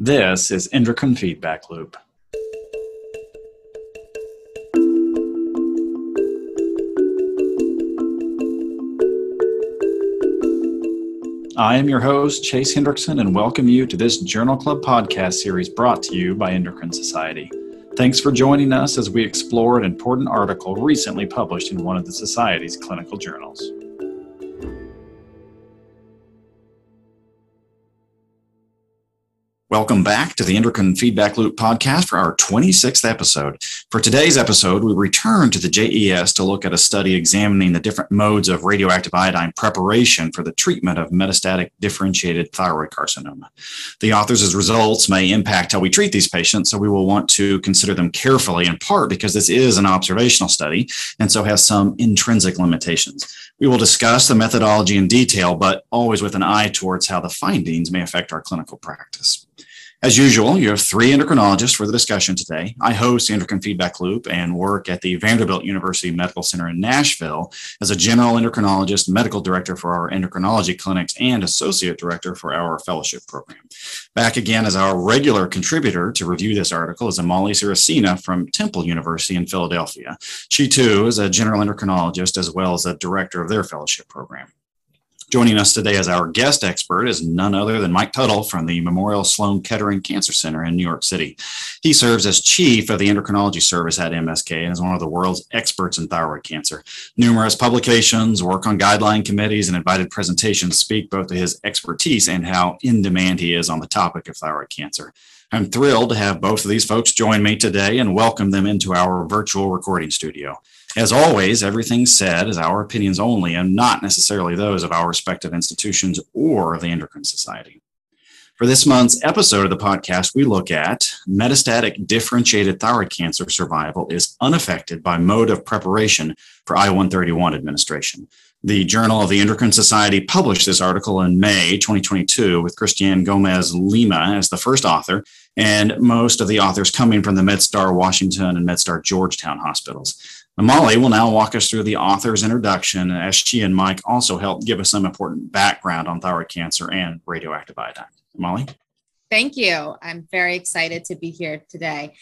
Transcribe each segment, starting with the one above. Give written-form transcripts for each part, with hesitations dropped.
This is Endocrine Feedback Loop. I am your host, Chase Hendrickson, and welcome you to this Journal Club podcast series brought to you by Endocrine Society. Thanks for joining us as we explore an important article recently published in one of the Society's clinical journals. Welcome back to the Endocrine Feedback Loop podcast for our 26th episode. For today's episode, we return to the JES to look at a study examining the different modes of radioactive iodine preparation for the treatment of metastatic differentiated thyroid carcinoma. The authors' results may impact how we treat these patients, so we will want to consider them carefully, in part because this is an observational study and so has some intrinsic limitations. We will discuss the methodology in detail, but always with an eye towards how the findings may affect our clinical practice. As usual, you have three endocrinologists for the discussion today. I host the Endocrine Feedback Loop and work at the Vanderbilt University Medical Center in Nashville as a general endocrinologist, medical director for our endocrinology clinics, and associate director for our fellowship program. Back again as our regular contributor to review this article is Amali Saracina from Temple University in Philadelphia. She too is a general endocrinologist as well as a director of their fellowship program. Joining us today as our guest expert is none other than Mike Tuttle from the Memorial Sloan Kettering Cancer Center in New York City. He serves as chief of the endocrinology service at MSK and is one of the world's experts in thyroid cancer. Numerous publications, work on guideline committees, and invited presentations speak both to his expertise and how in demand he is on the topic of thyroid cancer. I'm thrilled to have both of these folks join me today and welcome them into our virtual recording studio. As always, everything said is our opinions only and not necessarily those of our respective institutions or the Endocrine Society. For this month's episode of the podcast, we look at metastatic differentiated thyroid cancer survival is unaffected by mode of preparation for I-131 administration. The Journal of the Endocrine Society published this article in May 2022 with Christiane Gomez Lima as the first author, and most of the authors coming from the MedStar Washington and MedStar Georgetown hospitals. Amali will now walk us through the author's introduction as she and Mike also help give us some important background on thyroid cancer and radioactive iodine. Amali? Thank you. I'm very excited to be here today.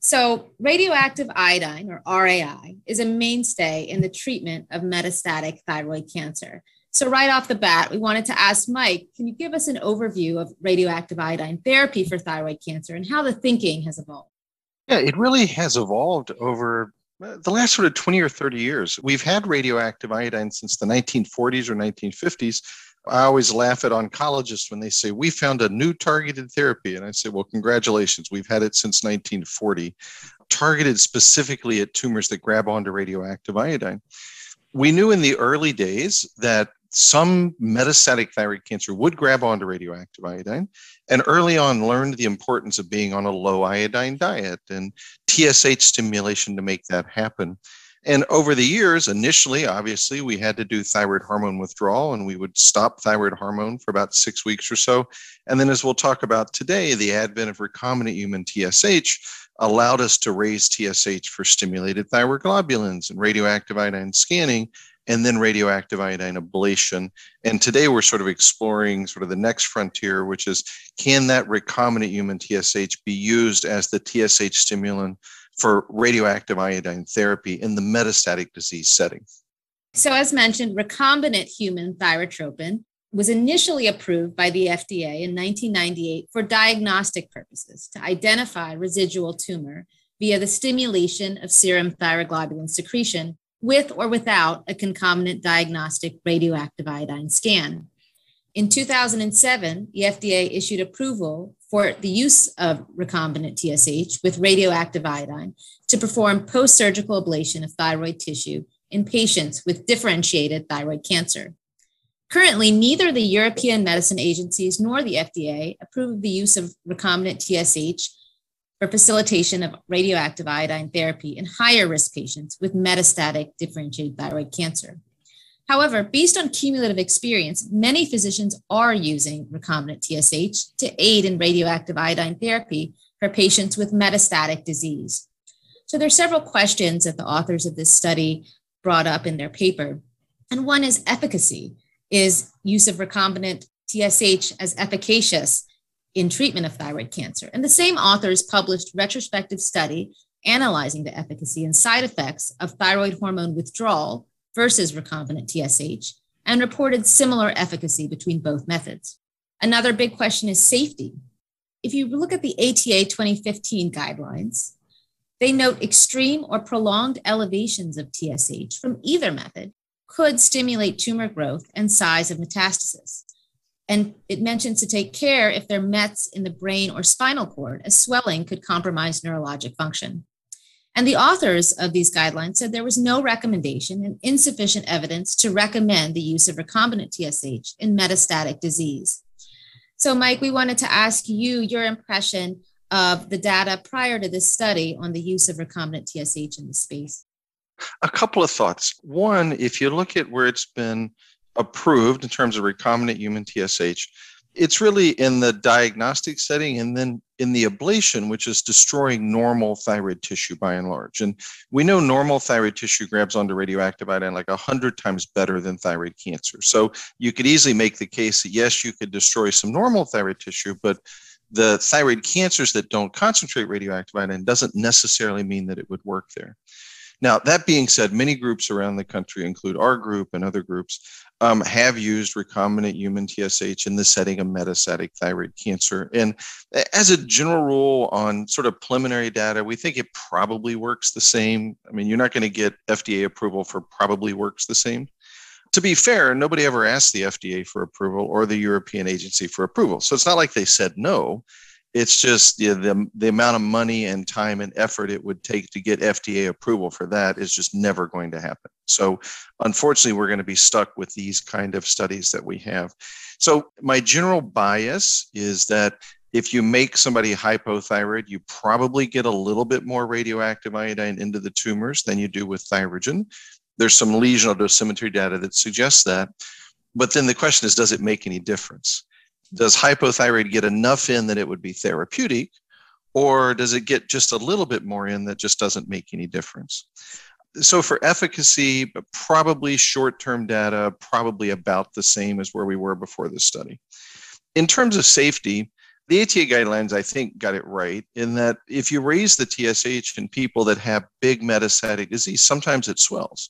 So radioactive iodine, or RAI, is a mainstay in the treatment of metastatic thyroid cancer. So right off the bat, we wanted to ask Mike, can you give us an overview of radioactive iodine therapy for thyroid cancer and how the thinking has evolved? Yeah, it really has evolved over the last sort of 20 or 30 years. We've had radioactive iodine since the 1940s or 1950s. I always laugh at oncologists when they say, we found a new targeted therapy. And I say, well, congratulations. We've had it since 1940, targeted specifically at tumors that grab onto radioactive iodine. We knew in the early days that some metastatic thyroid cancer would grab onto radioactive iodine, and early on learned the importance of being on a low iodine diet and TSH stimulation to make that happen. And over the years, initially, obviously, we had to do thyroid hormone withdrawal, and we would stop thyroid hormone for about 6 weeks or so. And then, as we'll talk about today, the advent of recombinant human TSH allowed us to raise TSH for stimulated thyroid globulins and radioactive iodine scanning, and then radioactive iodine ablation. And today we're sort of exploring sort of the next frontier, which is, can that recombinant human TSH be used as the TSH stimulant for radioactive iodine therapy in the metastatic disease setting? So as mentioned, recombinant human thyrotropin was initially approved by the FDA in 1998 for diagnostic purposes to identify residual tumor via the stimulation of serum thyroglobulin secretion with or without a concomitant diagnostic radioactive iodine scan. In 2007, the FDA issued approval for the use of recombinant TSH with radioactive iodine to perform post-surgical ablation of thyroid tissue in patients with differentiated thyroid cancer. Currently, neither the European medicine agencies nor the FDA approve the use of recombinant TSH for facilitation of radioactive iodine therapy in higher risk patients with metastatic differentiated thyroid cancer. However, based on cumulative experience, many physicians are using recombinant TSH to aid in radioactive iodine therapy for patients with metastatic disease. So there are several questions that the authors of this study brought up in their paper. And one is efficacy. Is use of recombinant TSH as efficacious in treatment of thyroid cancer. And the same authors published retrospective study analyzing the efficacy and side effects of thyroid hormone withdrawal versus recombinant TSH and reported similar efficacy between both methods. Another big question is safety. If you look at the ATA 2015 guidelines, they note extreme or prolonged elevations of TSH from either method could stimulate tumor growth and size of metastasis. And it mentions to take care if there are mets in the brain or spinal cord, as swelling could compromise neurologic function. And the authors of these guidelines said there was no recommendation and insufficient evidence to recommend the use of recombinant TSH in metastatic disease. So, Mike, we wanted to ask you your impression of the data prior to this study on the use of recombinant TSH in the space. A couple of thoughts. One, if you look at where it's been approved in terms of recombinant human TSH, it's really in the diagnostic setting and then in the ablation, which is destroying normal thyroid tissue by and large. And we know normal thyroid tissue grabs onto radioactive iodine like 100 times better than thyroid cancer. So you could easily make the case that, yes, you could destroy some normal thyroid tissue, but the thyroid cancers that don't concentrate radioactive iodine doesn't necessarily mean that it would work there. Now, that being said, many groups around the country, include our group and other groups, have used recombinant human TSH in the setting of metastatic thyroid cancer. And as a general rule on sort of preliminary data, we think it probably works the same. I mean, you're not going to get FDA approval for probably works the same. To be fair, nobody ever asked the FDA for approval or the European Agency for approval. So it's not like they said no. It's just the amount of money and time and effort it would take to get FDA approval for that is just never going to happen. So unfortunately, we're going to be stuck with these kind of studies that we have. So my general bias is that if you make somebody hypothyroid, you probably get a little bit more radioactive iodine into the tumors than you do with thyrogen. There's some lesional dosimetry data that suggests that. But then the question is, does it make any difference? Does hypothyroid get enough in that it would be therapeutic, or does it get just a little bit more in that just doesn't make any difference? So for efficacy, probably short-term data, probably about the same as where we were before this study. In terms of safety, the ATA guidelines, I think, got it right in that if you raise the TSH in people that have big metastatic disease, sometimes it swells.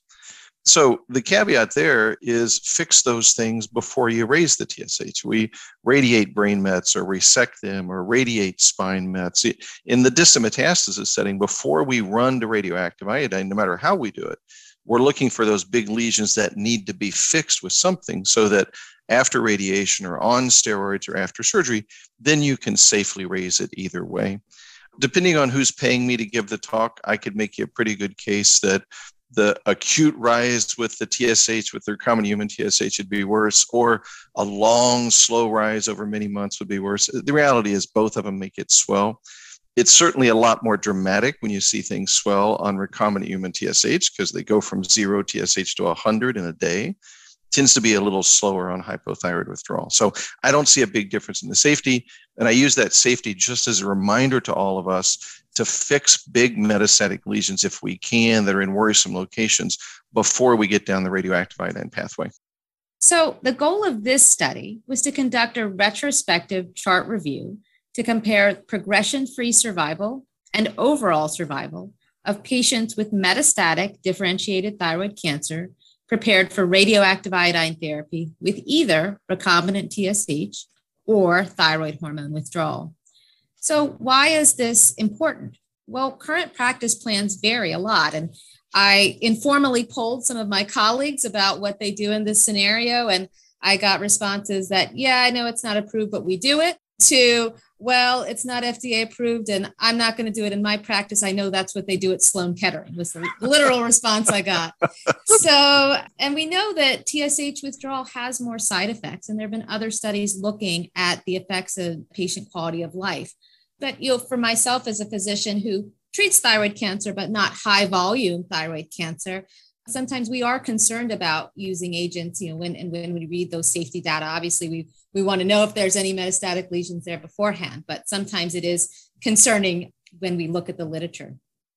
So the caveat there is fix those things before you raise the TSH. We radiate brain mets or resect them or radiate spine mets. In the distant metastasis setting, before we run to radioactive iodine, no matter how we do it, we're looking for those big lesions that need to be fixed with something so that after radiation or on steroids or after surgery, then you can safely raise it either way. Depending on who's paying me to give the talk, I could make you a pretty good case that the acute rise with the TSH, with their common human TSH, would be worse, or a long, slow rise over many months would be worse. The reality is both of them make it swell. It's certainly a lot more dramatic when you see things swell on recombinant human TSH because they go from 0 TSH to 100 in a day. Tends to be a little slower on hypothyroid withdrawal. So I don't see a big difference in the safety. And I use that safety just as a reminder to all of us to fix big metastatic lesions if we can that are in worrisome locations before we get down the radioactive iodine pathway. So the goal of this study was to conduct a retrospective chart review to compare progression-free survival and overall survival of patients with metastatic differentiated thyroid cancer prepared for radioactive iodine therapy with either recombinant TSH or thyroid hormone withdrawal. So why is this important? Well, current practice plans vary a lot, and I informally polled some of my colleagues about what they do in this scenario, and I got responses that, yeah, I know it's not approved, but we do it, to, well, it's not FDA approved and I'm not going to do it in my practice. I know that's what they do at Sloan Kettering was the literal response I got. So, and we know that TSH withdrawal has more side effects, and there have been other studies looking at the effects of patient quality of life. But, for myself as a physician who treats thyroid cancer, but not high volume thyroid cancer, sometimes we are concerned about using agents, when we read those safety data. Obviously, we want to know if there's any metastatic lesions there beforehand, but sometimes it is concerning when we look at the literature.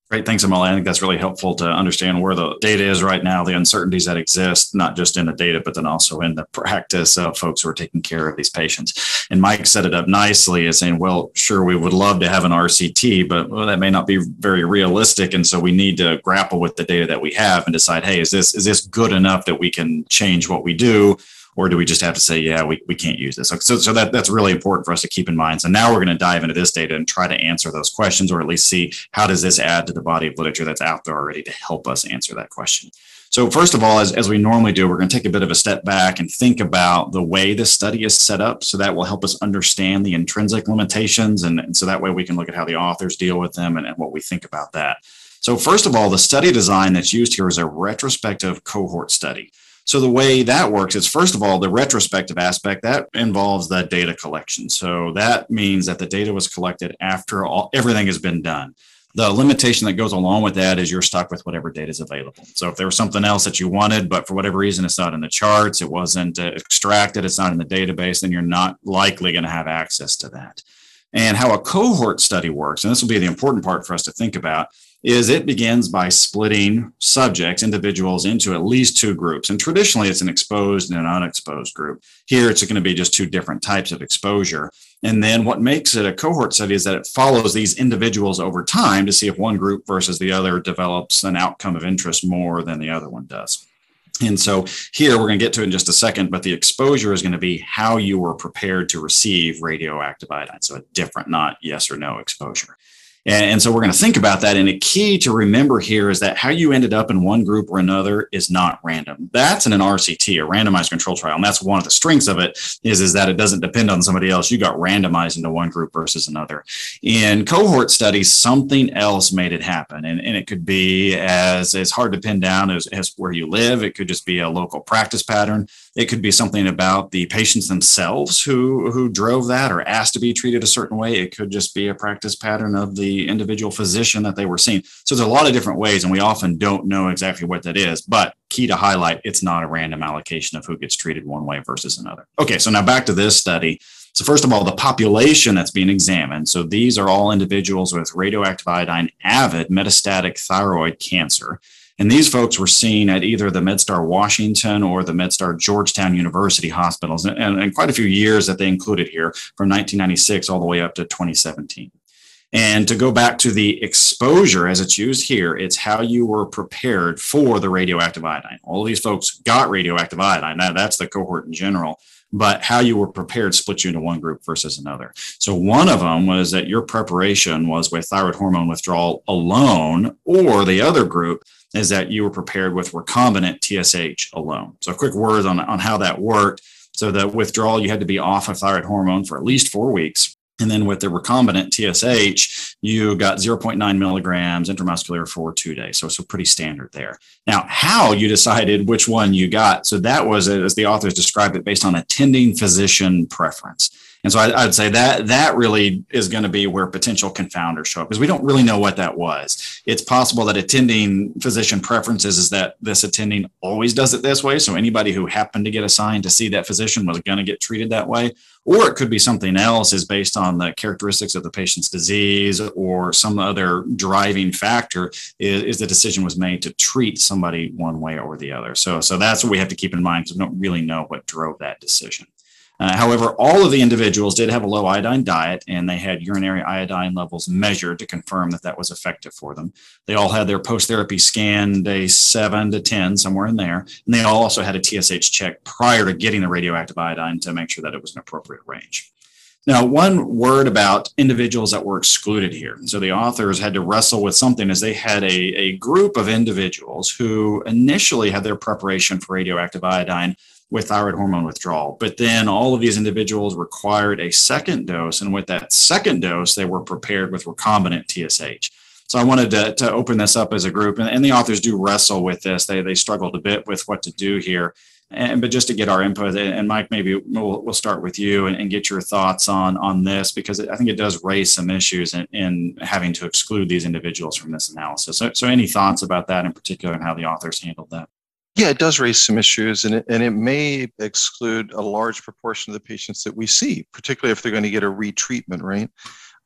Great. Thanks, Emily. I think that's really helpful to understand where the data is right now, the uncertainties that exist, not just in the data, but then also in the practice of folks who are taking care of these patients. And Mike set it up nicely as saying, well, sure, we would love to have an RCT, but that may not be very realistic. And so we need to grapple with the data that we have and decide, hey, is this good enough that we can change what we do? Or do we just have to say, yeah, we can't use this? So that's really important for us to keep in mind. So now we're going to dive into this data and try to answer those questions, or at least see how does this add to the body of literature that's out there already to help us answer that question. So first of all, as we normally do, we're going to take a bit of a step back and think about the way the study is set up. So that will help us understand the intrinsic limitations. And so that way we can look at how the authors deal with them and what we think about that. So first of all, the study design that's used here is a retrospective cohort study. So the way that works is, first of all, the retrospective aspect, that involves the data collection. So that means that the data was collected after everything has been done. The limitation that goes along with that is you're stuck with whatever data is available. So if there was something else that you wanted, but for whatever reason it's not in the charts, it wasn't extracted, it's not in the database, then you're not likely going to have access to that. And how a cohort study works, and this will be the important part for us to think about, is it begins by splitting subjects, individuals, into at least two groups. And traditionally, it's an exposed and an unexposed group. Here, it's going to be just two different types of exposure. And then what makes it a cohort study is that it follows these individuals over time to see if one group versus the other develops an outcome of interest more than the other one does. And so here, we're going to get to it in just a second, but the exposure is going to be how you were prepared to receive radioactive iodine. So a different, not yes or no exposure. And so we're going to think about that. And a key to remember here is that how you ended up in one group or another is not random. That's in an RCT, a randomized control trial. And that's one of the strengths of it is that it doesn't depend on somebody else. You got randomized into one group versus another. In cohort studies, something else made it happen. And it could be as hard to pin down as where you live. It could just be a local practice pattern. It could be something about the patients themselves who drove that or asked to be treated a certain way. It could just be a practice pattern of the individual physician that they were seeing. So there's a lot of different ways, and we often don't know exactly what that is. But key to highlight, it's not a random allocation of who gets treated one way versus another. Okay, so now back to this study. So first of all, the population that's being examined. So these are all individuals with radioactive iodine avid metastatic thyroid cancer. And these folks were seen at either the MedStar Washington or the MedStar Georgetown University hospitals, and quite a few years that they included here, from 1996 all the way up to 2017. And to go back to the exposure as it's used here, it's how you were prepared for the radioactive iodine. All of these folks got radioactive iodine. Now, that's the cohort in general. But how you were prepared split you into one group versus another. So one of them was that your preparation was with thyroid hormone withdrawal alone, or the other group is that you were prepared with recombinant TSH alone. So a quick word on how that worked. So the withdrawal, you had to be off of thyroid hormone for at least 4 weeks. And then with the recombinant TSH, you got 0.9 milligrams intramuscular for 2 days. So pretty standard there. Now, how you decided which one you got. So that was, as the authors described it, based on attending physician preference. And so I'd say that really is going to be where potential confounders show up, because we don't really know what that was. It's possible that attending physician preferences is that this attending always does it this way. So anybody who happened to get assigned to see that physician was going to get treated that way. Or it could be something else is based on the characteristics of the patient's disease or some other driving factor is the decision was made to treat somebody one way or the other. So that's what we have to keep in mind, because we don't really know what drove that decision. However, all of the individuals did have a low iodine diet, and they had urinary iodine levels measured to confirm that was effective for them. They all had their post-therapy scan day 7 to 10, somewhere in there. And they all also had a TSH check prior to getting the radioactive iodine to make sure that it was an appropriate range. Now, one word about individuals that were excluded here. So the authors had to wrestle with something, as they had a group of individuals who initially had their preparation for radioactive iodine with thyroid hormone withdrawal. But then all of these individuals required a second dose. And with that second dose, they were prepared with recombinant TSH. So I wanted to open this up as a group. And the authors do wrestle with this. They struggled a bit with what to do here. But just to get our input, and Mike, maybe we'll start with you and get your thoughts on this, because I think it does raise some issues in having to exclude these individuals from this analysis. So any thoughts about that in particular and how the authors handled that? Yeah, it does raise some issues, and it may exclude a large proportion of the patients that we see, particularly if they're going to get a retreatment, right?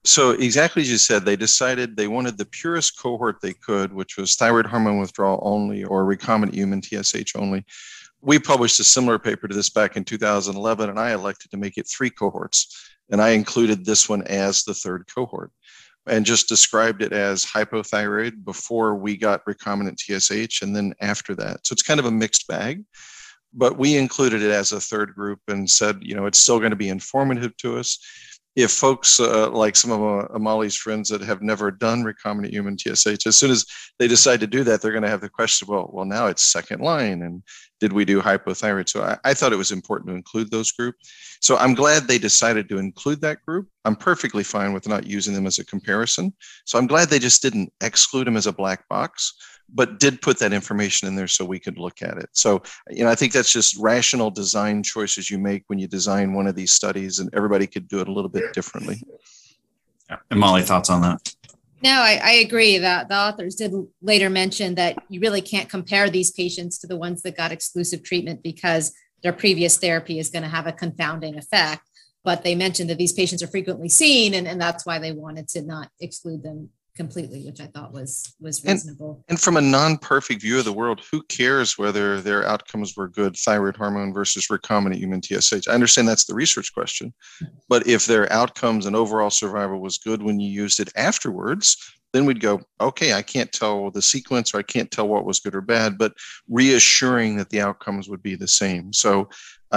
So exactly as you said, they decided they wanted the purest cohort they could, which was thyroid hormone withdrawal only or recombinant human TSH only. We published a similar paper to this back in 2011, and I elected to make it 3 cohorts. And I included this one as the 3rd cohort and just described it as hypothyroid before we got recombinant TSH and then after that. So it's kind of a mixed bag, but we included it as a 3rd group and said, it's still going to be informative to us. If folks like some of Amali's friends that have never done recombinant human TSH, as soon as they decide to do that, they're going to have the question, well, now it's second line, and did we do hypothyroid? So I thought it was important to include those groups. So I'm glad they decided to include that group. I'm perfectly fine with not using them as a comparison. So I'm glad they just didn't exclude them as a black box, but did put that information in there so we could look at it. So, I think that's just rational design choices you make when you design one of these studies, and everybody could do it a little bit differently. Yeah. And Molly, thoughts on that? No, I agree that the authors did later mention that you really can't compare these patients to the ones that got exclusive treatment because their previous therapy is going to have a confounding effect. But they mentioned that these patients are frequently seen, and that's why they wanted to not exclude them completely, which I thought was reasonable. And from a non-perfect view of the world, who cares whether their outcomes were good, thyroid hormone versus recombinant human TSH? I understand that's the research question, but if their outcomes and overall survival was good when you used it afterwards, then we'd go, okay, I can't tell the sequence or I can't tell what was good or bad, but reassuring that the outcomes would be the same. So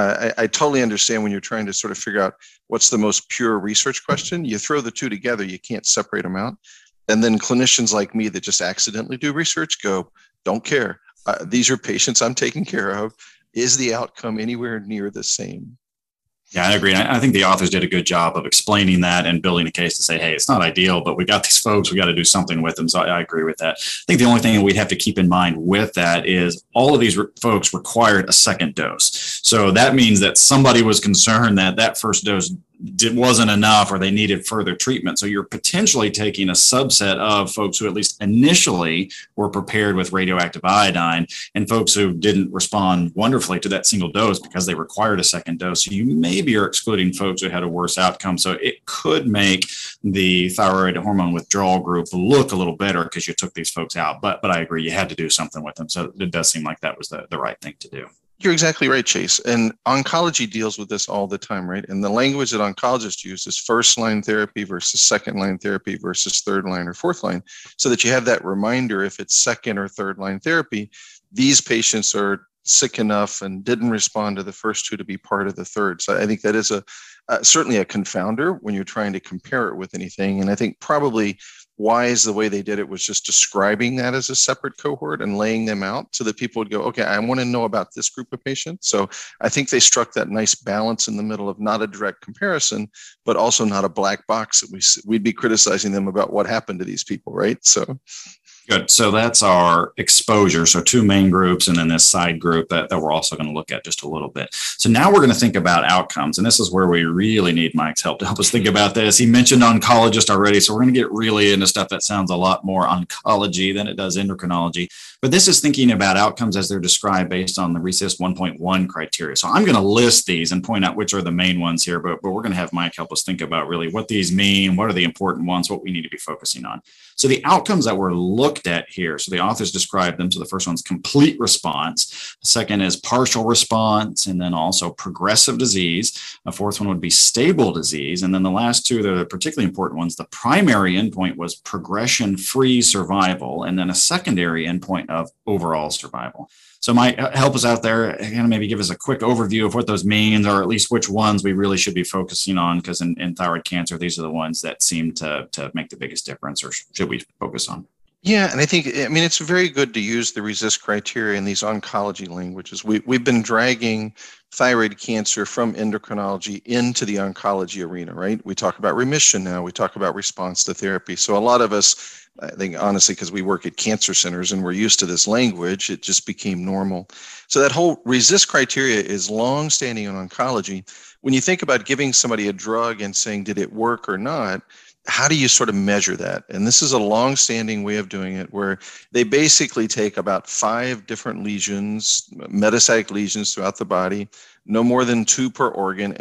I totally understand when you're trying to sort of figure out what's the most pure research question. You throw the two together, you can't separate them out. And then clinicians like me that just accidentally do research go, don't care. These are patients I'm taking care of. Is the outcome anywhere near the same? Yeah, I agree. I think the authors did a good job of explaining that and building a case to say, hey, it's not ideal, but we got these folks, we got to do something with them. So I agree with that. I think the only thing that we'd have to keep in mind with that is all of these folks required a second dose. So that means that somebody was concerned that that first dose wasn't enough or they needed further treatment. So you're potentially taking a subset of folks who at least initially were prepared with radioactive iodine and folks who didn't respond wonderfully to that single dose because they required a second dose. So you maybe are excluding folks who had a worse outcome. So it could make the thyroid hormone withdrawal group look a little better because you took these folks out. But I agree, you had to do something with them. So it does seem like that was the right thing to do. You're exactly right, Chase. And oncology deals with this all the time, right? And the language that oncologists use is first line therapy versus second line therapy versus third line or fourth line, so that you have that reminder if it's second or third line therapy, these patients are sick enough and didn't respond to the first two to be part of the third. So I think that is certainly a confounder when you're trying to compare it with anything. And I think probably wise the way they did it was just describing that as a separate cohort and laying them out so that people would go, okay, I want to know about this group of patients. So I think they struck that nice balance in the middle of not a direct comparison, but also not a black box that we'd be criticizing them about what happened to these people, right? So good. So that's our exposure. So 2 main groups and then this side group that we're also going to look at just a little bit. So now we're going to think about outcomes. And this is where we really need Mike's help to help us think about this. He mentioned oncologist already. So we're going to get really into stuff that sounds a lot more oncology than it does endocrinology. But this is thinking about outcomes as they're described based on the RECIST 1.1 criteria. So I'm going to list these and point out which are the main ones here, but we're going to have Mike help us think about really what these mean, what are the important ones, what we need to be focusing on. So the outcomes that were looked at here, so the authors described them. So the first one's complete response. The second is partial response, and then also progressive disease. A fourth one would be stable disease. And then the last two, they're the particularly important ones. The primary endpoint was progression-free survival, and then a secondary endpoint of overall survival. So Mike, help us out there, kind of maybe give us a quick overview of what those mean, or at least which ones we really should be focusing on, because in thyroid cancer, these are the ones that seem to make the biggest difference, or should we focus on? Yeah, and I think, it's very good to use the RECIST criteria in these oncology languages. We've been dragging thyroid cancer from endocrinology into the oncology arena, right? We talk about remission now, we talk about response to therapy. So a lot of us, I think, honestly, because we work at cancer centers and we're used to this language, it just became normal. So that whole RECIST criteria is long-standing in oncology. When you think about giving somebody a drug and saying, did it work or not, how do you sort of measure that? And this is a long-standing way of doing it where they basically take about 5 different lesions, metastatic lesions throughout the body, no more than 2 per organ, and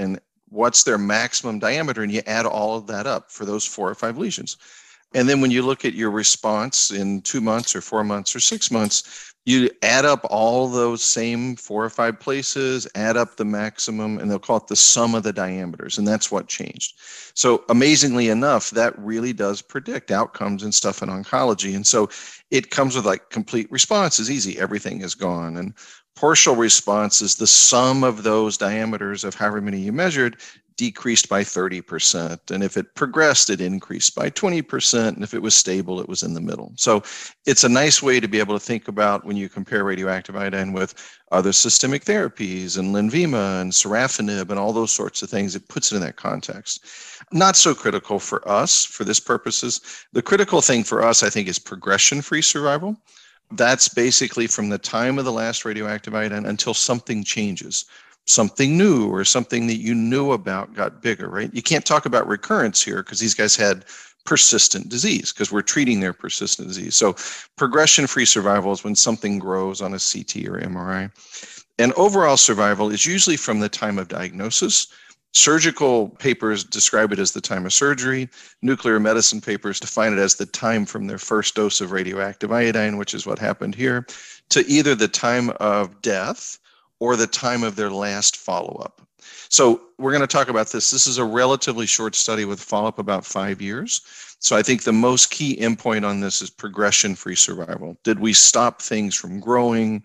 what's their maximum diameter, and you add all of that up for those 4 or 5 lesions. And then when you look at your response in 2 months or 4 months or 6 months, you add up all those same 4 or 5 places, add up the maximum, and they'll call it the sum of the diameters. And that's what changed. So amazingly enough, that really does predict outcomes and stuff in oncology. And so it comes with like complete response is easy. Everything is gone. And partial response is the sum of those diameters of however many you measured decreased by 30%. And if it progressed, it increased by 20%. And if it was stable, it was in the middle. So it's a nice way to be able to think about when you compare radioactive iodine with other systemic therapies and Lenvima and sorafenib and all those sorts of things. It puts it in that context. Not so critical for us for this purposes. The critical thing for us, I think, is progression-free survival. That's basically from the time of the last radioactive iodine until something changes. Something new or something that you knew about got bigger, right? You can't talk about recurrence here because these guys had persistent disease because we're treating their persistent disease. So progression-free survival is when something grows on a CT or MRI. And overall survival is usually from the time of diagnosis. Surgical papers describe it as the time of surgery. Nuclear medicine papers define it as the time from their first dose of radioactive iodine, which is what happened here, to either the time of death or the time of their last follow-up. So we're going to talk about this. This is a relatively short study with follow-up about 5 years. So I think the most key endpoint on this is progression-free survival. Did we stop things from growing?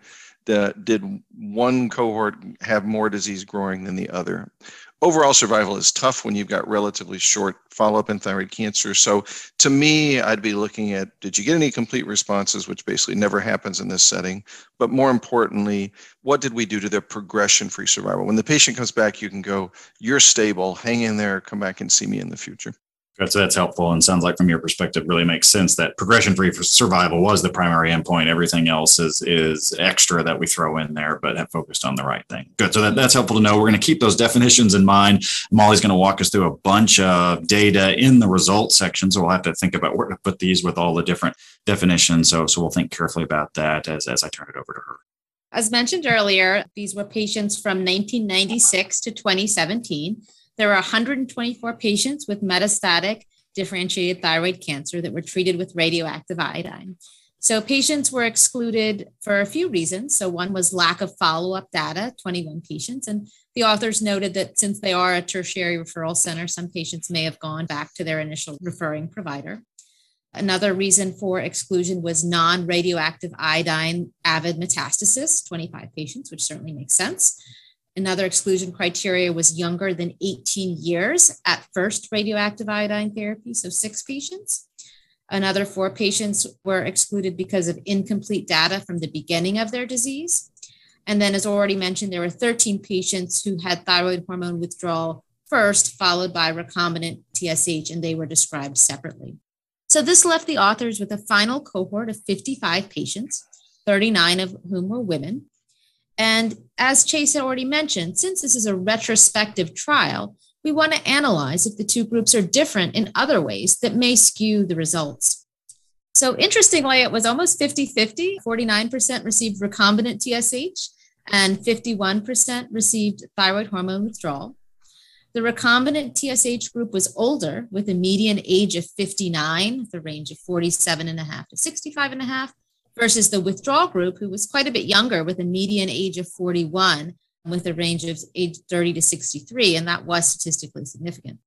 Did one cohort have more disease growing than the other? Overall survival is tough when you've got relatively short follow-up in thyroid cancer. So to me, I'd be looking at, did you get any complete responses, which basically never happens in this setting? But more importantly, what did we do to their progression-free survival? When the patient comes back, you can go, you're stable, hang in there, come back and see me in the future. That's helpful, and sounds like from your perspective really makes sense that progression-free survival was the primary endpoint. Everything else is extra that we throw in there, but have focused on the right thing. Good. So that's helpful to know. We're going to keep those definitions in mind. Molly's going to walk us through a bunch of data in the results section, so we'll have to think about where to put these with all the different definitions. So we'll think carefully about that as I turn it over to her. As mentioned earlier, these were patients from 1996 to 2017. There were 124 patients with metastatic differentiated thyroid cancer that were treated with radioactive iodine. So patients were excluded for a few reasons. So one was lack of follow-up data, 21 patients. And the authors noted that since they are a tertiary referral center, some patients may have gone back to their initial referring provider. Another reason for exclusion was non-radioactive iodine avid metastasis, 25 patients, which certainly makes sense. Another exclusion criteria was younger than 18 years at first radioactive iodine therapy, so 6 patients. Another 4 patients were excluded because of incomplete data from the beginning of their disease. And then, as already mentioned, there were 13 patients who had thyroid hormone withdrawal first, followed by recombinant TSH, and they were described separately. So this left the authors with a final cohort of 55 patients, 39 of whom were women. And as Chase had already mentioned, since this is a retrospective trial, we want to analyze if the two groups are different in other ways that may skew the results. So interestingly, it was almost 50-50. 49% received recombinant TSH and 51% received thyroid hormone withdrawal. The recombinant TSH group was older with a median age of 59, the range of 47.5 to 65.5. Versus the withdrawal group, who was quite a bit younger with a median age of 41 with a range of age 30 to 63, and that was statistically significant.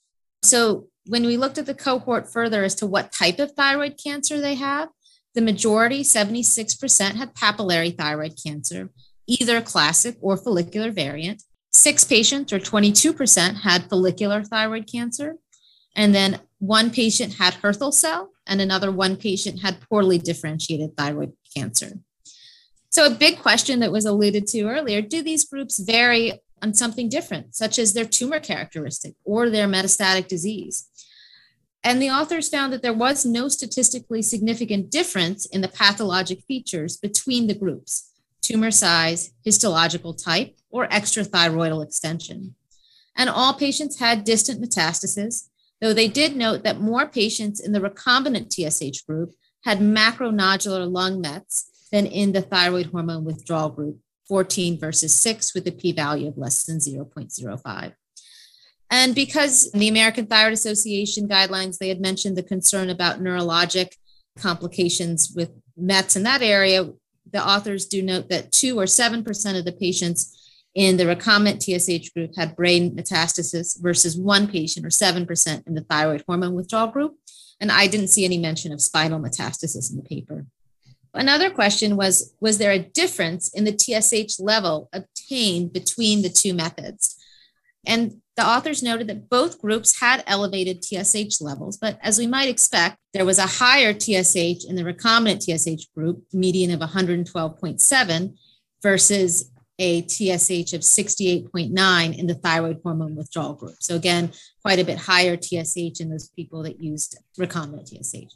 So when we looked at the cohort further as to what type of thyroid cancer they have, the majority, 76%, had papillary thyroid cancer, either classic or follicular variant. 6 patients, or 22%, had follicular thyroid cancer. And then 1 patient had Hürthle cell, and another 1 patient had poorly differentiated thyroid cancer. So a big question that was alluded to earlier, do these groups vary on something different, such as their tumor characteristic or their metastatic disease? And the authors found that there was no statistically significant difference in the pathologic features between the groups, tumor size, histological type, or extrathyroidal extension. And all patients had distant metastasis, though they did note that more patients in the recombinant TSH group had macronodular lung mets than in the thyroid hormone withdrawal group, 14 versus 6, with a p-value of less than 0.05. And because the American Thyroid Association guidelines, they had mentioned the concern about neurologic complications with METs in that area, the authors do note that 2 or 7% of the patients in the recombinant TSH group had brain metastasis versus 1 patient or 7% in the thyroid hormone withdrawal group. And I didn't see any mention of spinal metastasis in the paper. Another question was there a difference in the TSH level obtained between the two methods? And the authors noted that both groups had elevated TSH levels, but as we might expect, there was a higher TSH in the recombinant TSH group, median of 112.7 versus a TSH of 68.9 in the thyroid hormone withdrawal group. So again, quite a bit higher TSH in those people that used recombinant TSH.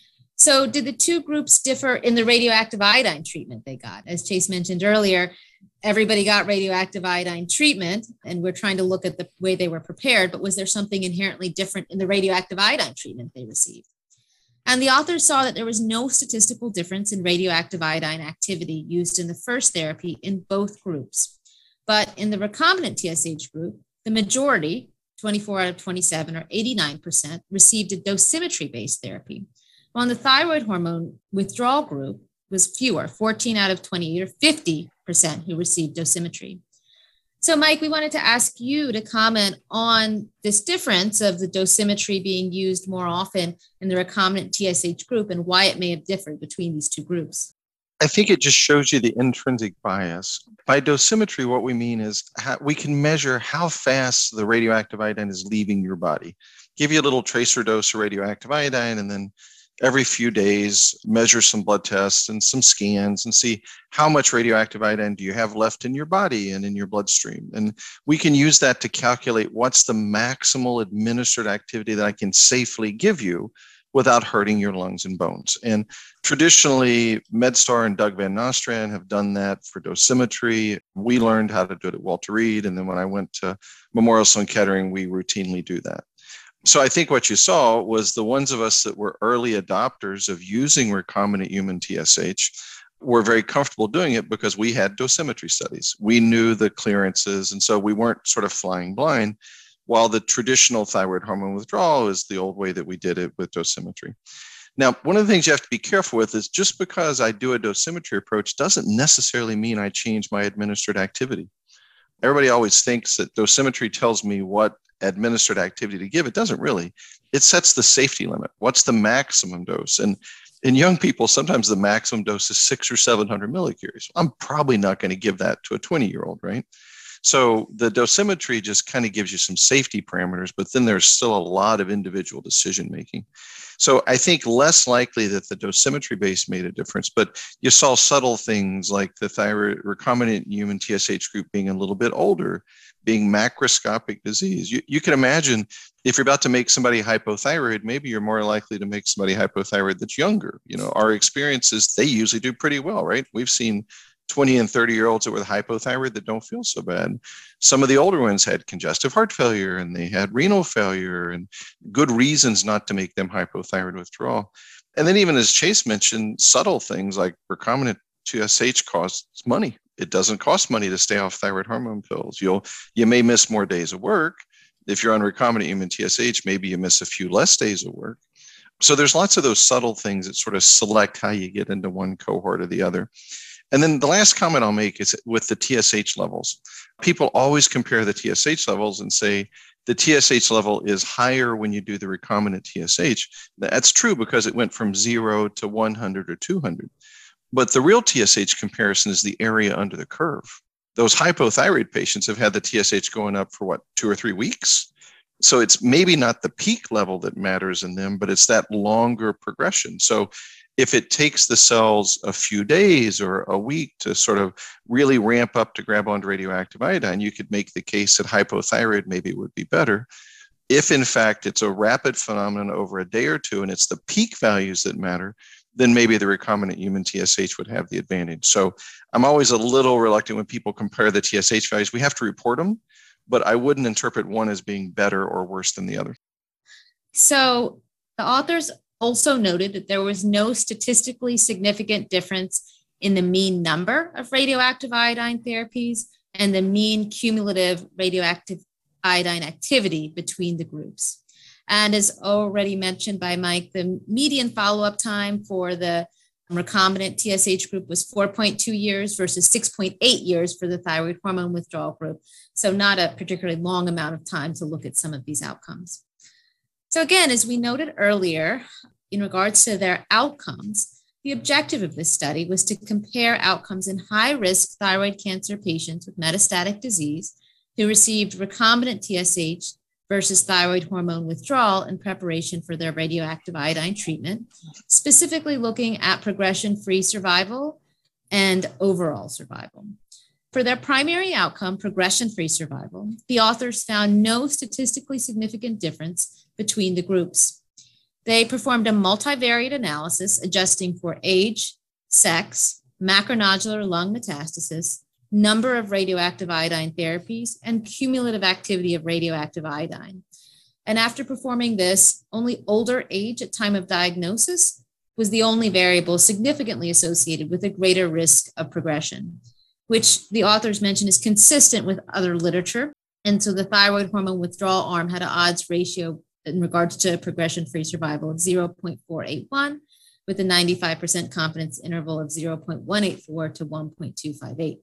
So did the two groups differ in the radioactive iodine treatment they got? As Chase mentioned earlier, everybody got radioactive iodine treatment, and we're trying to look at the way they were prepared, but was there something inherently different in the radioactive iodine treatment they received? And the authors saw that there was no statistical difference in radioactive iodine activity used in the first therapy in both groups. But in the recombinant TSH group, the majority, 24 out of 27 or 89%, received a dosimetry-based therapy. While in the thyroid hormone withdrawal group was fewer, 14 out of 28 or 50% who received dosimetry. So Mike, we wanted to ask you to comment on this difference of the dosimetry being used more often in the recombinant TSH group and why it may have differed between these two groups. I think it just shows you the intrinsic bias. By dosimetry, what we mean is we can measure how fast the radioactive iodine is leaving your body. Give you a little tracer dose of radioactive iodine, and then every few days, measure some blood tests and some scans and see how much radioactive iodine do you have left in your body and in your bloodstream. And we can use that to calculate what's the maximal administered activity that I can safely give you without hurting your lungs and bones. And traditionally, MedStar and Doug Van Nostrand have done that for dosimetry. We learned how to do it at Walter Reed. And then when I went to Memorial Sloan Kettering, we routinely do that. So I think what you saw was the ones of us that were early adopters of using recombinant human TSH were very comfortable doing it because we had dosimetry studies. We knew the clearances, and so we weren't sort of flying blind, while the traditional thyroid hormone withdrawal is the old way that we did it with dosimetry. Now, one of the things you have to be careful with is just because I do a dosimetry approach doesn't necessarily mean I change my administered activity. Everybody always thinks that dosimetry tells me what administered activity to give. It doesn't really. It sets the safety limit. What's the maximum dose? And in young people, sometimes the maximum dose is 600 or 700 millicuries. I'm probably not going to give that to a 20-year-old, right? So the dosimetry just kind of gives you some safety parameters, but then there's still a lot of individual decision making. So I think less likely that the dosimetry base made a difference, but you saw subtle things like the thyroid recombinant human TSH group being a little bit older, being macroscopic disease. You can imagine if you're about to make somebody hypothyroid, maybe you're more likely to make somebody hypothyroid that's younger. You know, our experiences, they usually do pretty well, right? We've seen 20 and 30-year-olds that were hypothyroid that don't feel so bad. Some of the older ones had congestive heart failure and they had renal failure and good reasons not to make them hypothyroid withdrawal. And then even as Chase mentioned, subtle things like recombinant TSH costs money. It doesn't cost money to stay off thyroid hormone pills. You may miss more days of work. If you're on recombinant human TSH, maybe you miss a few less days of work. So there's lots of those subtle things that sort of select how you get into one cohort or the other. And then the last comment I'll make is with the TSH levels. People always compare the TSH levels and say the TSH level is higher when you do the recombinant TSH. That's true because it went from 0 to 100 or 200. But the real TSH comparison is the area under the curve. Those hypothyroid patients have had the TSH going up for 2 or 3 weeks. So it's maybe not the peak level that matters in them, but it's that longer progression. So if it takes the cells a few days or a week to sort of really ramp up to grab onto radioactive iodine, you could make the case that hypothyroid maybe would be better. If in fact it's a rapid phenomenon over a day or two and it's the peak values that matter, then maybe the recombinant human TSH would have the advantage. So I'm always a little reluctant when people compare the TSH values. We have to report them, but I wouldn't interpret one as being better or worse than the other. So the authors also noted that there was no statistically significant difference in the mean number of radioactive iodine therapies and the mean cumulative radioactive iodine activity between the groups. And as already mentioned by Mike, the median follow-up time for the recombinant TSH group was 4.2 years versus 6.8 years for the thyroid hormone withdrawal group. So not a particularly long amount of time to look at some of these outcomes. So again, as we noted earlier, in regards to their outcomes, the objective of this study was to compare outcomes in high-risk thyroid cancer patients with metastatic disease who received recombinant TSH versus thyroid hormone withdrawal in preparation for their radioactive iodine treatment, specifically looking at progression-free survival and overall survival. For their primary outcome, progression-free survival, the authors found no statistically significant difference between the groups. They performed a multivariate analysis adjusting for age, sex, macronodular lung metastasis, number of radioactive iodine therapies, and cumulative activity of radioactive iodine. And after performing this, only older age at time of diagnosis was the only variable significantly associated with a greater risk of progression, which the authors mentioned is consistent with other literature. And so the thyroid hormone withdrawal arm had an odds ratio in regards to progression-free survival of 0.481 with a 95% confidence interval of 0.184 to 1.258.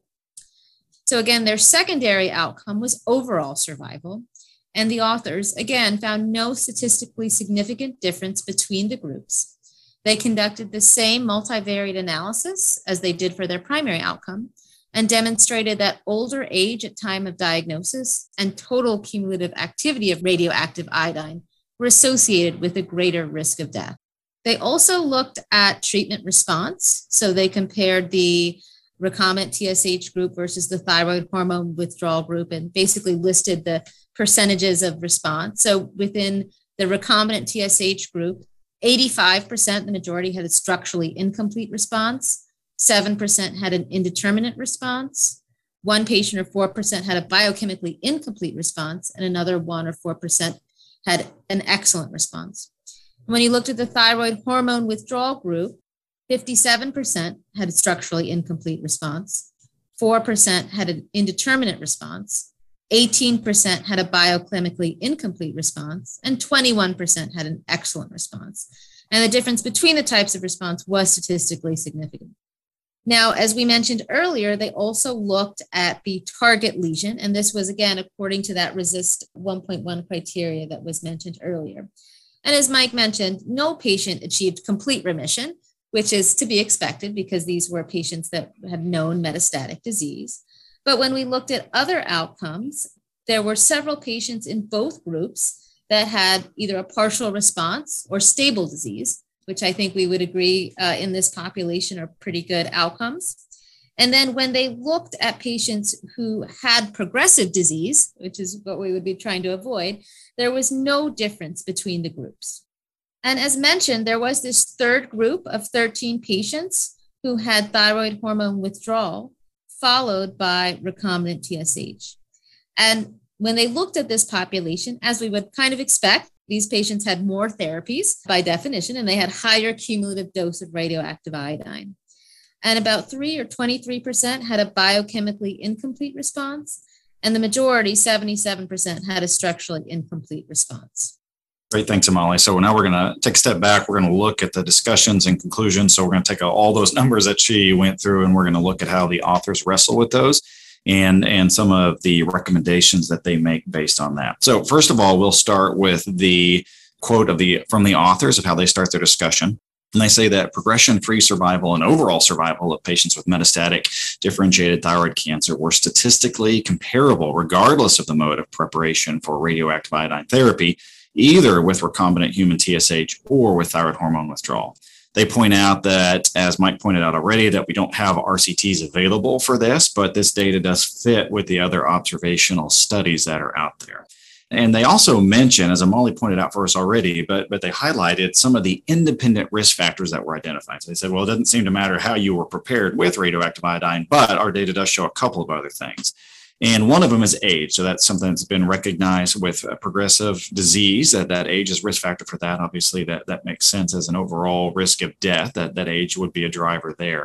So again, their secondary outcome was overall survival. And the authors, again, found no statistically significant difference between the groups. They conducted the same multivariate analysis as they did for their primary outcome and demonstrated that older age at time of diagnosis and total cumulative activity of radioactive iodine were associated with a greater risk of death. They also looked at treatment response. So they compared the recombinant TSH group versus the thyroid hormone withdrawal group and basically listed the percentages of response. So within the recombinant TSH group, 85%, the majority, had a structurally incomplete response, 7% had an indeterminate response, one patient or 4% had a biochemically incomplete response, and another 1 or 4% had an excellent response. When you looked at the thyroid hormone withdrawal group, 57% had a structurally incomplete response, 4% had an indeterminate response, 18% had a biochemically incomplete response, and 21% had an excellent response. And the difference between the types of response was statistically significant. Now, as we mentioned earlier, they also looked at the target lesion, and this was, again, according to that RECIST 1.1 criteria that was mentioned earlier. And as Mike mentioned, no patient achieved complete remission, which is to be expected because these were patients that had known metastatic disease. But when we looked at other outcomes, there were several patients in both groups that had either a partial response or stable disease, which I think we would agree in this population are pretty good outcomes. And then when they looked at patients who had progressive disease, which is what we would be trying to avoid, there was no difference between the groups. And as mentioned, there was this third group of 13 patients who had thyroid hormone withdrawal, followed by recombinant TSH. And when they looked at this population, as we would kind of expect, these patients had more therapies by definition, and they had higher cumulative dose of radioactive iodine. And about 3 or 23% had a biochemically incomplete response, and the majority, 77%, had a structurally incomplete response. Great. Thanks, Amali. So now we're going to take a step back. We're going to look at the discussions and conclusions. So we're going to take all those numbers that she went through, and we're going to look at how the authors wrestle with those and some of the recommendations that they make based on that. So first of all, we'll start with the quote from the authors of how they start their discussion. And they say that progression-free survival and overall survival of patients with metastatic differentiated thyroid cancer were statistically comparable regardless of the mode of preparation for radioactive iodine therapy, either with recombinant human TSH or with thyroid hormone withdrawal. They point out that, as Mike pointed out already, that we don't have RCTs available for this, but this data does fit with the other observational studies that are out there. And they also mention, as Amali pointed out for us already, but they highlighted some of the independent risk factors that were identified. So they said, well, it doesn't seem to matter how you were prepared with radioactive iodine, but our data does show a couple of other things. And one of them is age. So that's something that's been recognized with progressive disease, that age is risk factor for that. Obviously, that makes sense as an overall risk of death, that age would be a driver there.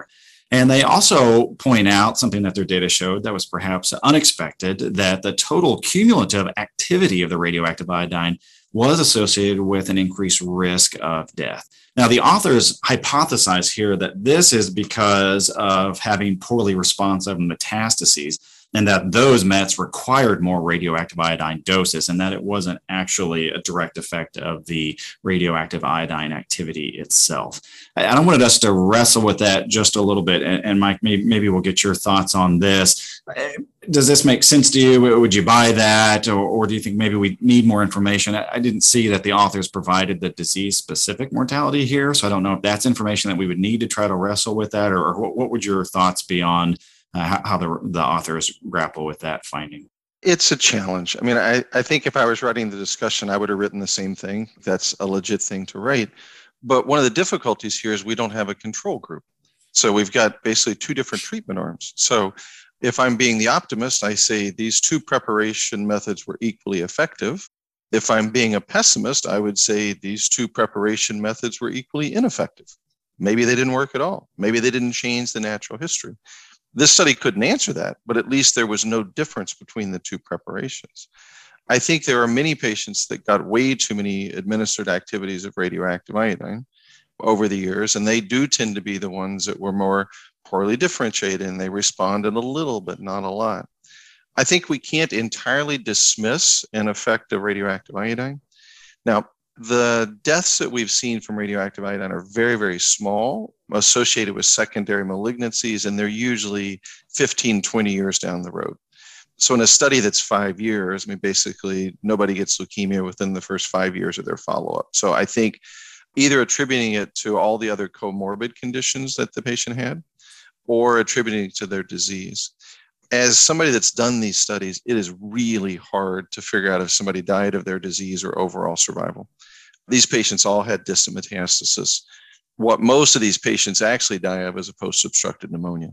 And they also point out something that their data showed that was perhaps unexpected, that the total cumulative activity of the radioactive iodine was associated with an increased risk of death. Now, the authors hypothesize here that this is because of having poorly responsive metastases, and that those mets required more radioactive iodine doses, and that it wasn't actually a direct effect of the radioactive iodine activity itself. I wanted us to wrestle with that just a little bit, and Mike, maybe we'll get your thoughts on this. Does this make sense to you? Would you buy that, or do you think maybe we need more information? I didn't see that the authors provided the disease-specific mortality here, so I don't know if that's information that we would need to try to wrestle with that, or what would your thoughts be on how the authors grapple with that finding? It's a challenge. I mean, I think if I was writing the discussion, I would have written the same thing. That's a legit thing to write. But one of the difficulties here is we don't have a control group. So we've got basically two different treatment arms. So if I'm being the optimist, I say these two preparation methods were equally effective. If I'm being a pessimist, I would say these two preparation methods were equally ineffective. Maybe they didn't work at all. Maybe they didn't change the natural history. This study couldn't answer that, but at least there was no difference between the two preparations. I think there are many patients that got way too many administered activities of radioactive iodine over the years, and they do tend to be the ones that were more poorly differentiated, and they responded a little, but not a lot. I think we can't entirely dismiss an effect of radioactive iodine. Now, the deaths that we've seen from radioactive iodine are very, very small, associated with secondary malignancies, and they're usually 15, 20 years down the road. So in a study that's 5 years, I mean, basically nobody gets leukemia within the first 5 years of their follow-up. So I think either attributing it to all the other comorbid conditions that the patient had, or attributing it to their disease. As somebody that's done these studies, it is really hard to figure out if somebody died of their disease or overall survival. These patients all had distant metastasis. What most of these patients actually die of is a post-obstructive pneumonia.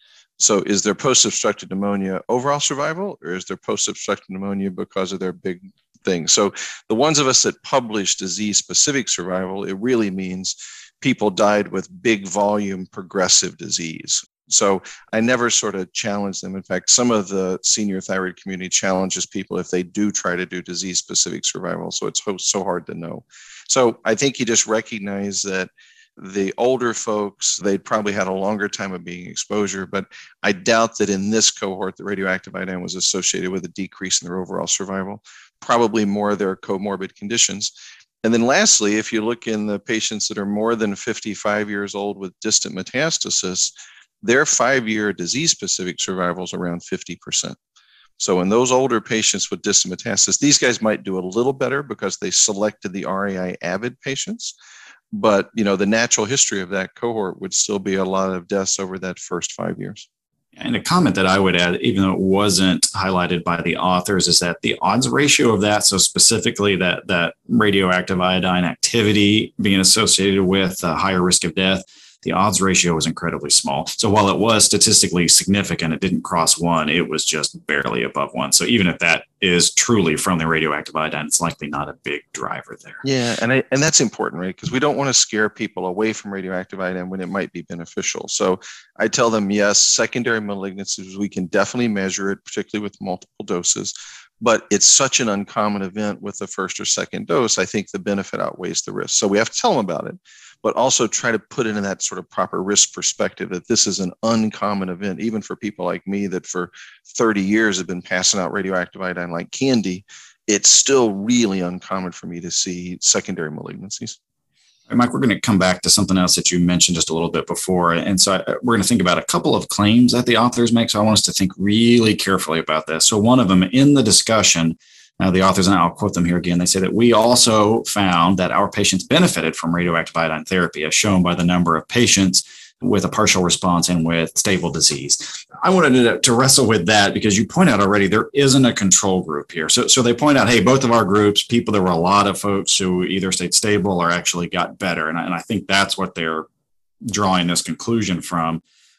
So is their post-obstructive pneumonia overall survival, or is their post-obstructive pneumonia because of their big thing? So the ones of us that publish disease-specific survival, it really means people died with big volume progressive disease. So I never sort of challenge them. In fact, some of the senior thyroid community challenges people if they do try to do disease-specific survival. So it's so hard to know. So I think you just recognize that the older folks, they'd probably had a longer time of being exposure, but I doubt that in this cohort, the radioactive iodine was associated with a decrease in their overall survival, probably more of their comorbid conditions. And then lastly, if you look in the patients that are more than 55 years old with distant metastasis, their 5-year disease-specific survival is around 50%. So in those older patients with distant metastasis, these guys might do a little better because they selected the RAI-avid patients. But, you know, the natural history of that cohort would still be a lot of deaths over that first 5 years. And a comment that I would add, even though it wasn't highlighted by the authors, is that the odds ratio of that, so specifically that radioactive iodine activity being associated with a higher risk of death, the odds ratio was incredibly small. So while it was statistically significant, it didn't cross 1. It was just barely above 1. So even if that is truly from the radioactive iodine, it's likely not a big driver there. Yeah, and that's important, right? Because we don't want to scare people away from radioactive iodine when it might be beneficial. So I tell them, yes, secondary malignancies, we can definitely measure it, particularly with multiple doses. But it's such an uncommon event with the first or second dose, I think the benefit outweighs the risk. So we have to tell them about it, but also try to put it in that sort of proper risk perspective that this is an uncommon event, even for people like me that for 30 years have been passing out radioactive iodine like candy. It's still really uncommon for me to see secondary malignancies. Right, Mike, we're going to come back to something else that you mentioned just a little bit before. And so we're going to think about a couple of claims that the authors make. So I want us to think really carefully about this. So one of them in the discussion, the authors, and I'll quote them here again, they say that we also found that our patients benefited from radioactive iodine therapy, as shown by the number of patients with a partial response and with stable disease. I wanted to wrestle with that because you point out already there isn't a control group here. So they point out, hey, both of our groups, there were a lot of folks who either stayed stable or actually got better. And I think that's what they're drawing this conclusion from.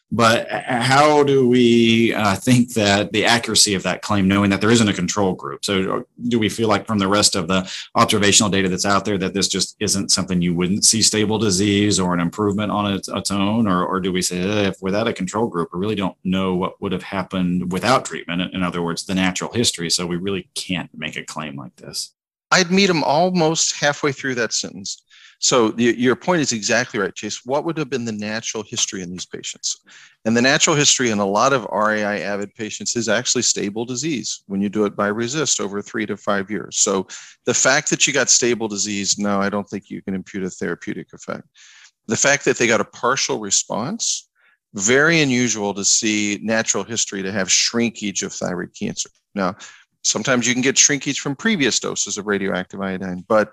But how do we think that the accuracy of that claim, knowing that there isn't a control group? So do we feel like from the rest of the observational data that's out there that this just isn't something you wouldn't see stable disease or an improvement on its own? Or do we say, if without a control group, we really don't know what would have happened without treatment? In other words, the natural history. So we really can't make a claim like this. I'd meet them almost halfway through that sentence. So your point is exactly right, Chase. What would have been the natural history in these patients? And the natural history in a lot of RAI avid patients is actually stable disease when you do it by RECIST over 3 to 5 years. So the fact that you got stable disease, no, I don't think you can impute a therapeutic effect. The fact that they got a partial response, very unusual to see natural history to have shrinkage of thyroid cancer. Now, sometimes you can get shrinkage from previous doses of radioactive iodine, but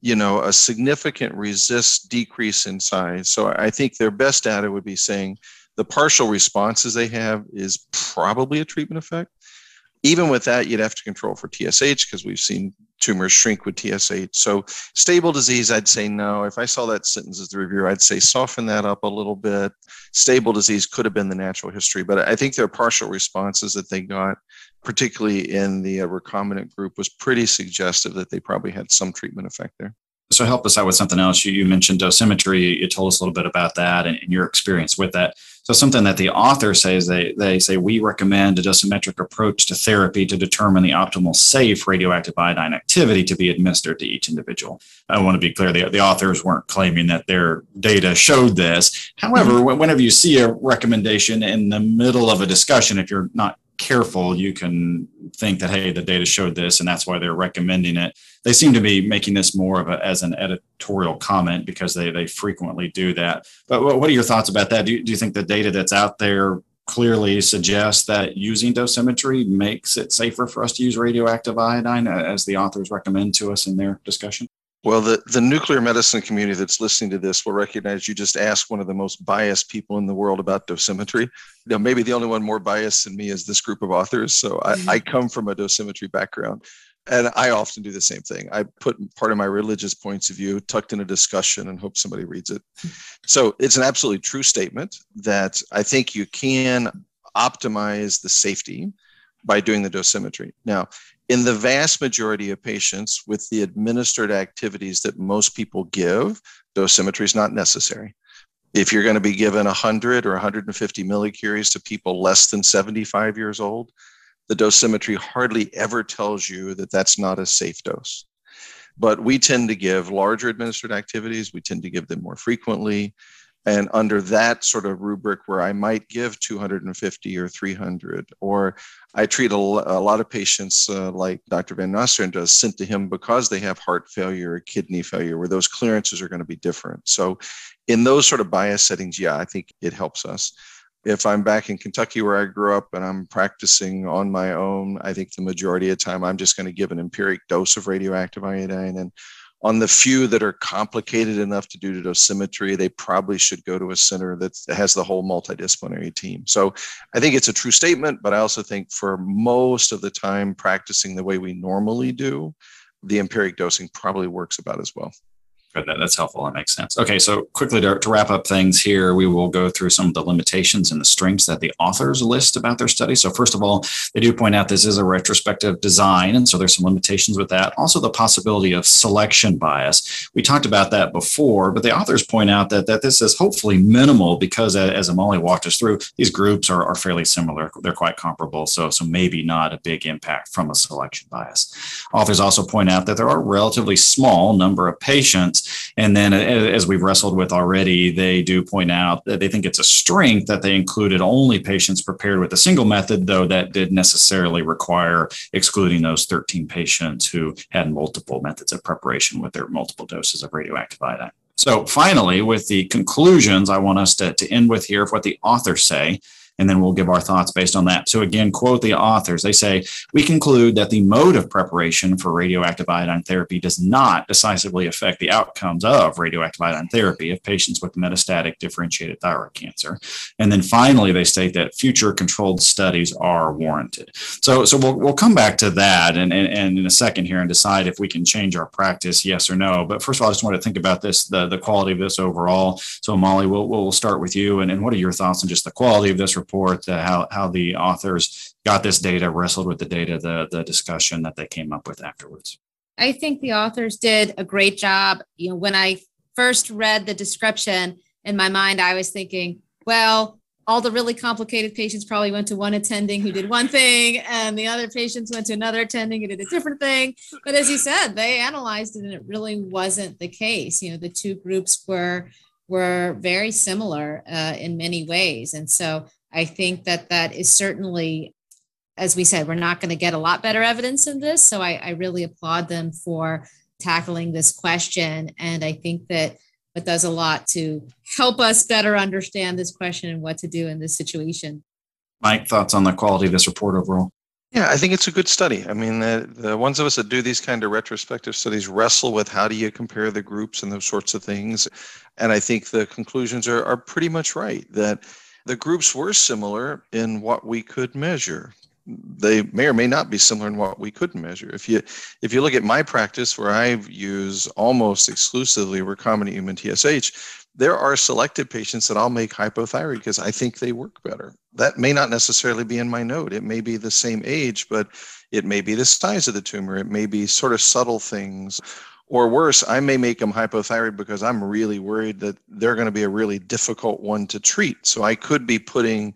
a significant RECIST decrease in size. So I think their best data would be saying the partial responses they have is probably a treatment effect. Even with that, you'd have to control for TSH because we've seen tumors shrink with TSH. So stable disease, I'd say no. If I saw that sentence as the reviewer, I'd say soften that up a little bit. Stable disease could have been the natural history, but I think their partial responses that they got, particularly in the recombinant group, was pretty suggestive that they probably had some treatment effect there. So help us out with something else. You mentioned dosimetry. You told us a little bit about that and your experience with that. So something that the author says, they say, we recommend a dosimetric approach to therapy to determine the optimal safe radioactive iodine activity to be administered to each individual. I want to be clear, the authors weren't claiming that their data showed this. However, whenever you see a recommendation in the middle of a discussion, if you're not careful, you can think that, hey, the data showed this, and that's why they're recommending it. They seem to be making this more of as an editorial comment because they frequently do that. But what are your thoughts about that? Do you think the data that's out there clearly suggests that using dosimetry makes it safer for us to use radioactive iodine, as the authors recommend to us in their discussion? Well, the nuclear medicine community that's listening to this will recognize you just asked one of the most biased people in the world about dosimetry. Maybe the only one more biased than me is this group of authors. So I come from a dosimetry background, and I often do the same thing. I put part of my religious points of view tucked in a discussion and hope somebody reads it. So it's an absolutely true statement that I think you can optimize the safety by doing the dosimetry. Now, in the vast majority of patients with the administered activities that most people give, dosimetry is not necessary. If you're going to be given 100 or 150 millicuries to people less than 75 years old, the dosimetry hardly ever tells you that that's not a safe dose. But we tend to give larger administered activities. We tend to give them more frequently. And under that sort of rubric where I might give 250 or 300, or I treat a lot of patients like Dr. Van Nostrand does, sent to him because they have heart failure or kidney failure, where those clearances are going to be different. So in those sort of bias settings, yeah, I think it helps us. If I'm back in Kentucky where I grew up and I'm practicing on my own, I think the majority of the time I'm just going to give an empiric dose of radioactive iodine. And on the few that are complicated enough to do dosimetry, they probably should go to a center that has the whole multidisciplinary team. So I think it's a true statement, but I also think for most of the time practicing the way we normally do, the empiric dosing probably works about as well. Good. That's helpful. That makes sense. Okay, so quickly to wrap up things here, we will go through some of the limitations and the strengths that the authors list about their study. So first of all, they do point out this is a retrospective design, and so there's some limitations with that. Also, the possibility of selection bias. We talked about that before, but the authors point out that this is hopefully minimal because, as Amali walked us through, these groups are fairly similar. They're quite comparable, so maybe not a big impact from a selection bias. Authors also point out that there are a relatively small number of patients. And then, as we've wrestled with already, they do point out that they think it's a strength that they included only patients prepared with a single method, though that did necessarily require excluding those 13 patients who had multiple methods of preparation with their multiple doses of radioactive iodine. So finally, with the conclusions, I want us to end with here of what the authors say. and then we'll give our thoughts based on that. So again, quote the authors. They say, we conclude that the mode of preparation for radioactive iodine therapy does not decisively affect the outcomes of radioactive iodine therapy of patients with metastatic differentiated thyroid cancer. And then finally, they state that future controlled studies are warranted. So we'll come back to that and in a second here and decide if we can change our practice, yes or no. But first of all, I just want to think about this, the quality of this overall. So Molly, we'll start with you. And what are your thoughts on just the quality of this report, how the authors got this data, wrestled with the data, the discussion that they came up with afterwards? I think the authors did a great job. When I first read the description, in my mind, I was thinking, well, all the really complicated patients probably went to one attending who did one thing, and the other patients went to another attending who did a different thing. But as you said, they analyzed it, and it really wasn't the case. The two groups were very similar in many ways. And so I think that is certainly, as we said, we're not going to get a lot better evidence in this. So I really applaud them for tackling this question. And I think that it does a lot to help us better understand this question and what to do in this situation. Mike, thoughts on the quality of this report overall? Yeah, I think it's a good study. I mean, the ones of us that do these kind of retrospective studies wrestle with how do you compare the groups and those sorts of things. And I think the conclusions are pretty much right, that the groups were similar in what we could measure. They may or may not be similar in what we couldn't measure. If you look at my practice, where I use almost exclusively recombinant human TSH, there are selected patients that I'll make hypothyroid because I think they work better. That may not necessarily be in my node. It may be the same age, but it may be the size of the tumor. It may be sort of subtle things. Or worse, I may make them hypothyroid because I'm really worried that they're going to be a really difficult one to treat. So I could be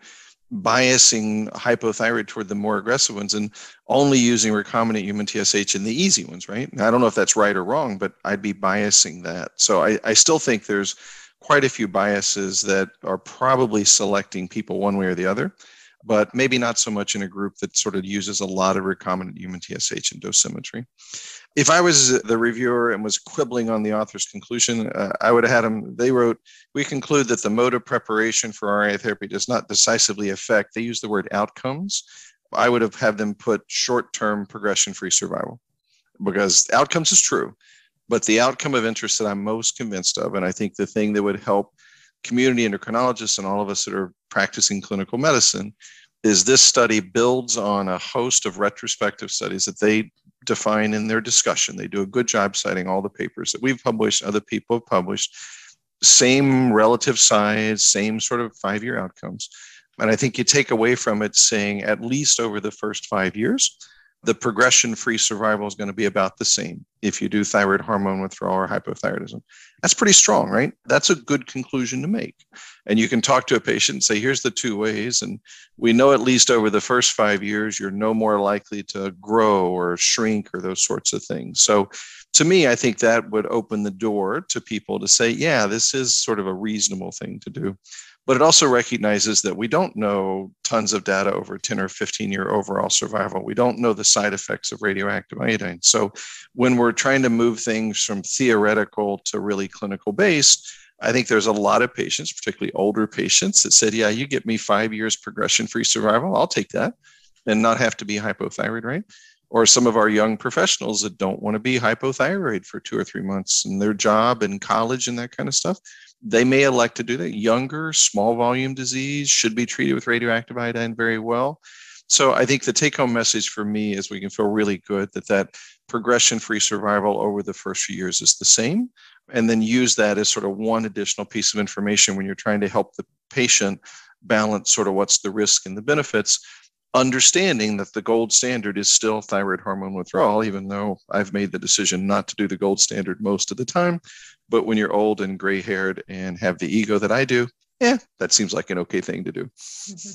biasing hypothyroid toward the more aggressive ones and only using recombinant human TSH in the easy ones, right? Now, I don't know if that's right or wrong, but I'd be biasing that. So I still think there's quite a few biases that are probably selecting people one way or the other, but maybe not so much in a group that sort of uses a lot of recombinant human TSH and dosimetry. If I was the reviewer and was quibbling on the author's conclusion, I would have had them, they wrote, we conclude that the mode of preparation for RNA therapy does not decisively affect, they use the word outcomes. I would have had them put short-term progression-free survival, because outcomes is true, but the outcome of interest that I'm most convinced of, and I think the thing that would help community endocrinologists and all of us that are practicing clinical medicine, is this study builds on a host of retrospective studies that they define in their discussion. They do a good job citing all the papers that we've published, other people have published, same relative size, same sort of 5-year outcomes. And I think you take away from it saying at least over the first 5 years, the progression-free survival is going to be about the same if you do thyroid hormone withdrawal or hypothyroidism. That's pretty strong, right? That's a good conclusion to make. And you can talk to a patient and say, here's the 2 ways. And we know at least over the first 5 years, you're no more likely to grow or shrink or those sorts of things. So to me, I think that would open the door to people to say, yeah, this is sort of a reasonable thing to do. But it also recognizes that we don't know tons of data over 10 or 15-year overall survival. We don't know the side effects of radioactive iodine. So when we're trying to move things from theoretical to really clinical based, I think there's a lot of patients, particularly older patients, that said, yeah, you get me 5 years progression-free survival, I'll take that and not have to be hypothyroid, right? Or some of our young professionals that don't want to be hypothyroid for 2 or 3 months in their job and college and that kind of stuff. They may elect to do that. Younger, small volume disease should be treated with radioactive iodine very well. So I think the take-home message for me is we can feel really good that progression-free survival over the first few years is the same, and then use that as sort of one additional piece of information when you're trying to help the patient balance sort of what's the risk and the benefits, understanding that the gold standard is still thyroid hormone withdrawal, even though I've made the decision not to do the gold standard most of the time. But when you're old and gray-haired and have the ego that I do, that seems like an okay thing to do.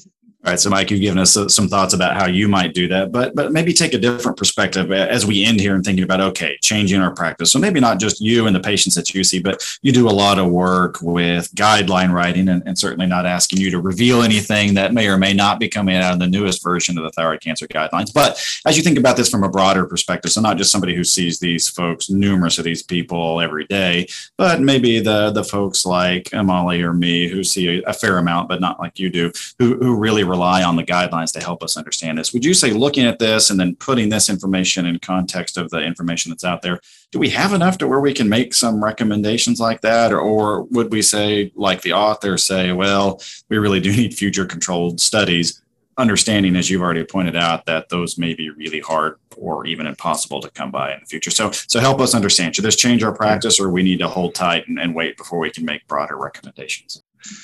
All right, so Mike, you've given us some thoughts about how you might do that, but maybe take a different perspective as we end here and thinking about, okay, changing our practice. So maybe not just you and the patients that you see, but you do a lot of work with guideline writing, and certainly not asking you to reveal anything that may or may not be coming out of the newest version of the thyroid cancer guidelines. But as you think about this from a broader perspective, so not just somebody who sees these folks, numerous of these people every day, but maybe the folks like Molly or me who see a fair amount, but not like you do, who really rely on the guidelines to help us understand this. Would you say, looking at this and then putting this information in context of the information that's out there, do we have enough to where we can make some recommendations like that? Or would we say, like the authors say, well, we really do need future controlled studies, understanding, as you've already pointed out, that those may be really hard or even impossible to come by in the future. So help us understand, should this change our practice, or we need to hold tight and wait before we can make broader recommendations?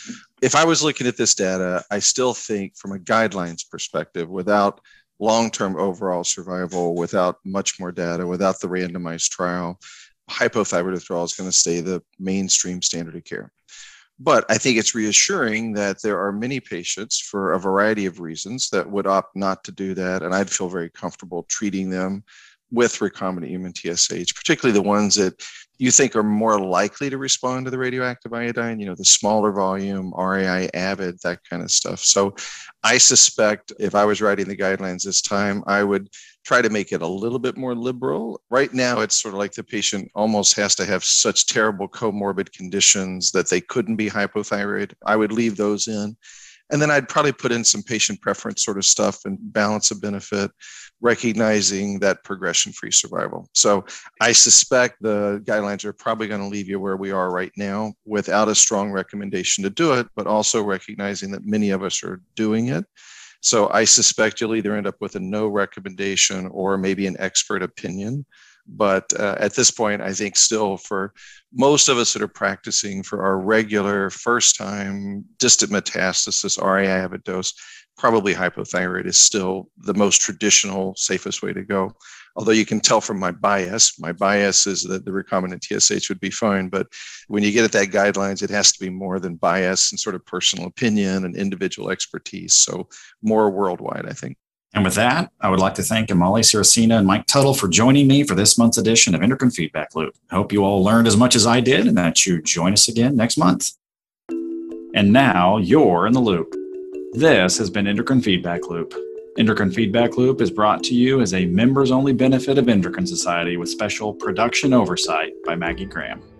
If I was looking at this data, I still think from a guidelines perspective, without long-term overall survival, without much more data, without the randomized trial, hypothyroid withdrawal is going to stay the mainstream standard of care. But I think it's reassuring that there are many patients, for a variety of reasons, that would opt not to do that. And I'd feel very comfortable treating them with recombinant human TSH, particularly the ones that you think are more likely to respond to the radioactive iodine, the smaller volume, RAI, AVID, that kind of stuff. So I suspect if I was writing the guidelines this time, I would try to make it a little bit more liberal. Right now, it's sort of like the patient almost has to have such terrible comorbid conditions that they couldn't be hypothyroid. I would leave those in. And then I'd probably put in some patient preference sort of stuff and balance of benefit, recognizing that progression-free survival. So I suspect the guidelines are probably going to leave you where we are right now without a strong recommendation to do it, but also recognizing that many of us are doing it. So I suspect you'll either end up with a no recommendation or maybe an expert opinion. But at this point, I think still for most of us that are practicing for our regular first-time distant metastasis RAI AVID dose, probably hypothyroid is still the most traditional, safest way to go. Although you can tell from my bias is that the recombinant TSH would be fine. But when you get at that guidelines, it has to be more than bias and sort of personal opinion and individual expertise. So more worldwide, I think. And with that, I would like to thank Molly Saraceno and Mike Tuttle for joining me for this month's edition of Endocrine Feedback Loop. I hope you all learned as much as I did, and that you join us again next month. And now you're in the loop. This has been Endocrine Feedback Loop. Endocrine Feedback Loop is brought to you as a members-only benefit of Endocrine Society with special production oversight by Maggie Graham.